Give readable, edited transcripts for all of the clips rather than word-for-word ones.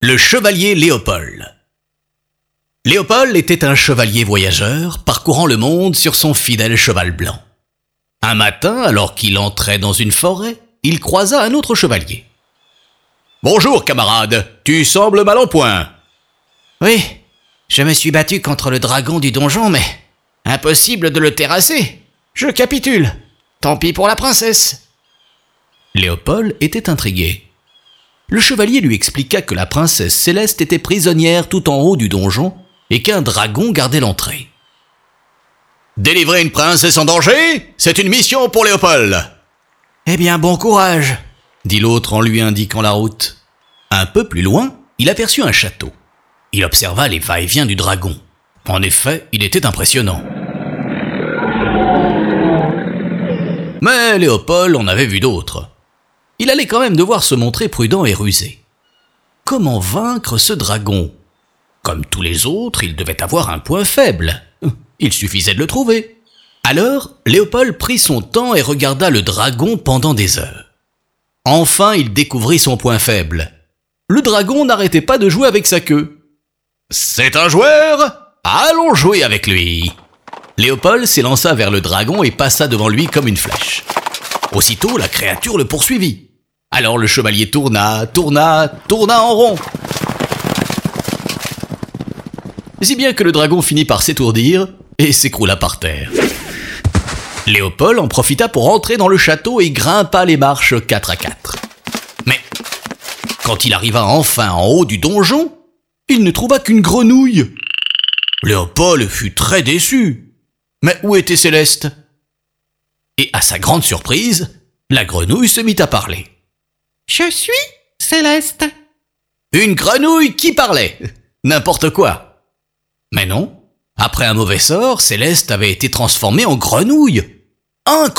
Le chevalier Léopold. Léopold était un chevalier voyageur parcourant le monde sur son fidèle cheval blanc. Un matin, alors qu'il entrait dans une forêt, il croisa un autre chevalier. « Bonjour, camarade, tu sembles mal en point. »« Oui, je me suis battu contre le dragon du donjon, mais impossible de le terrasser. Je capitule. Tant pis pour la princesse. » Léopold était intrigué. Le chevalier lui expliqua que la princesse Céleste était prisonnière tout en haut du donjon et qu'un dragon gardait l'entrée. « Délivrer une princesse en danger, c'est une mission pour Léopold. »« Eh bien, bon courage, » dit l'autre en lui indiquant la route. Un peu plus loin, il aperçut un château. Il observa les va-et-vient du dragon. En effet, il était impressionnant. Mais Léopold en avait vu d'autres. Il allait quand même devoir se montrer prudent et rusé. Comment vaincre ce dragon ? Comme tous les autres, il devait avoir un point faible. Il suffisait de le trouver. Alors, Léopold prit son temps et regarda le dragon pendant des heures. Enfin, il découvrit son point faible. Le dragon n'arrêtait pas de jouer avec sa queue. « C'est un joueur ? Allons jouer avec lui !» Léopold s'élança vers le dragon et passa devant lui comme une flèche. Aussitôt, la créature le poursuivit. Alors le chevalier tourna en rond. Si bien que le dragon finit par s'étourdir et s'écroula par terre. Léopold en profita pour entrer dans le château et grimpa les marches 4 à 4. Mais quand il arriva enfin en haut du donjon, il ne trouva qu'une grenouille. Léopold fut très déçu. Mais où était Céleste ? Et à sa grande surprise, la grenouille se mit à parler. « Je suis Céleste. » Une grenouille qui parlait ? N'importe quoi. Mais non, après un mauvais sort, Céleste avait été transformée en grenouille. Incroyable !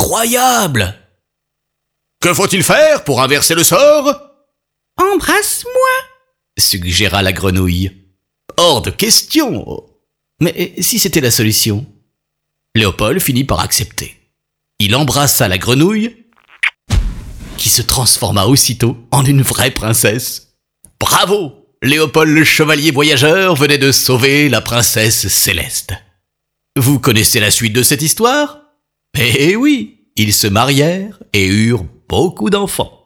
Que faut-il faire pour inverser le sort ? Embrasse-moi, suggéra la grenouille. Hors de question. Mais si c'était la solution ? Léopold finit par accepter. Il embrassa la grenouille, qui se transforma aussitôt en une vraie princesse. Bravo ! Léopold le chevalier voyageur venait de sauver la princesse Céleste. Vous connaissez la suite de cette histoire ? Eh oui, ils se marièrent et eurent beaucoup d'enfants.